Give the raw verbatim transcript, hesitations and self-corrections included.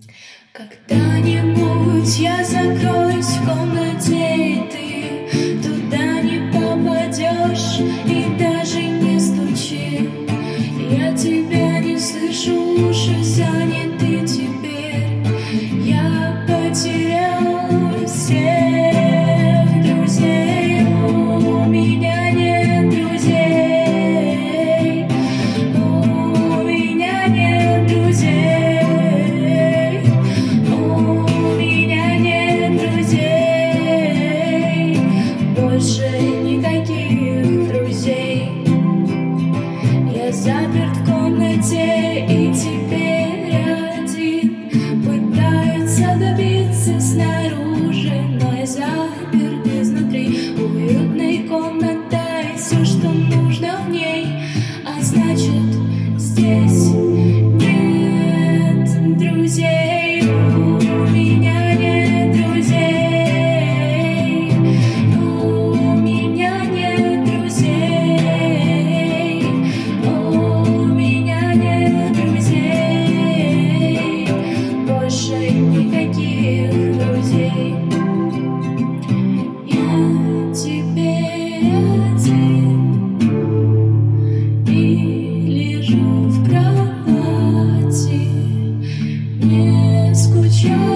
Когда-нибудь я закроюсь в комнате, и ты туда не попадешь, и даже не стучи. Я тебя не слышу, уши заняты теперь. Я потерял всех друзей, у меня нет друзей, у меня нет друзей, у меня нет друзей, больше никаких друзей. Я заперт в комнате, и теперь один пытается добиться снаружи, но я заперт изнутри. Уютной комнатой, все, что нужно в ней, а значит, здесь нет друзей. У меня нет друзей, у меня нет друзей, у меня нет друзей, больше никаких друзей. Я теперь один и лежу в кровати, не скучаю.